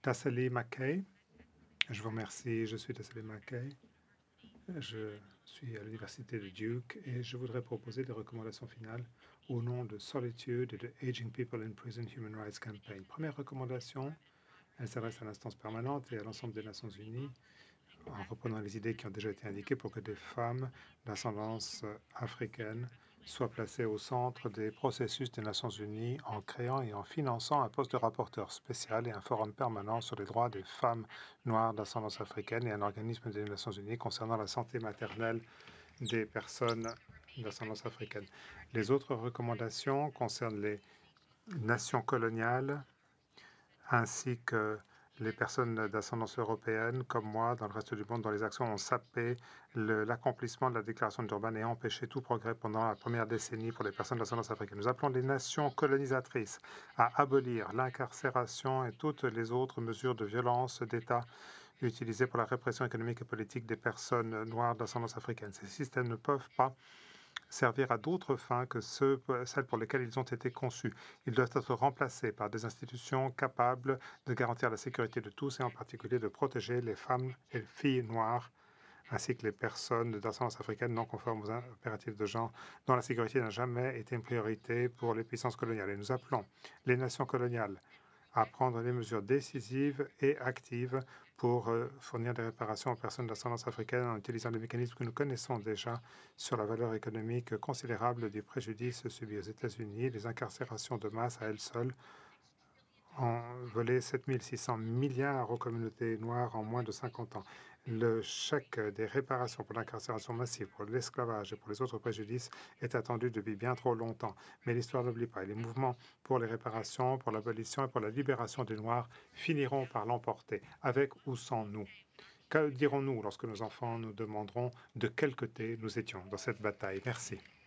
Tassali McKay. Je vous remercie, je suis Tassali McKay. Je suis à l'université de Duke et je voudrais proposer des recommandations finales au nom de Solitude et de Aging People in Prison Human Rights Campaign. Première recommandation, elle s'adresse à l'instance permanente et à l'ensemble des Nations Unies en reprenant les idées qui ont déjà été indiquées pour que des femmes d'ascendance africaine soient placées au centre des processus des Nations Unies en créant et en finançant un poste de rapporteur spécial et un forum permanent sur les droits des femmes noires d'ascendance africaine et un organisme des Nations Unies concernant la santé maternelle des personnes d'ascendance africaine. Les autres recommandations concernent les nations coloniales ainsi que les personnes d'ascendance européenne, comme moi, dans le reste du monde, dont les actions ont sapé l'accomplissement de la déclaration de Durban et empêché tout progrès pendant la première décennie pour les personnes d'ascendance africaine. Nous appelons les nations colonisatrices à abolir l'incarcération et toutes les autres mesures de violence d'État utilisées pour la répression économique et politique des personnes noires d'ascendance africaine. Ces systèmes ne peuvent pas servir à d'autres fins que celles pour lesquelles ils ont été conçus. Ils doivent être remplacés par des institutions capables de garantir la sécurité de tous et en particulier de protéger les femmes et les filles noires ainsi que les personnes d'ascendance africaine non conformes aux impératifs de genre, dont la sécurité n'a jamais été une priorité pour les puissances coloniales. Et nous appelons les nations coloniales à prendre des mesures décisives et actives pour fournir des réparations aux personnes d'ascendance africaine en utilisant les mécanismes que nous connaissons déjà sur la valeur économique considérable du préjudice subi aux États-Unis. Les incarcérations de masse à elles seules ont volé 7 600 milliards aux communautés noires en moins de 50 ans. Le chèque des réparations pour l'incarcération massive, pour l'esclavage et pour les autres préjudices est attendu depuis bien trop longtemps. Mais l'histoire n'oublie pas. Et les mouvements pour les réparations, pour l'abolition et pour la libération des Noirs finiront par l'emporter, avec ou sans nous. Que dirons-nous lorsque nos enfants nous demanderont de quel côté nous étions dans cette bataille? Merci.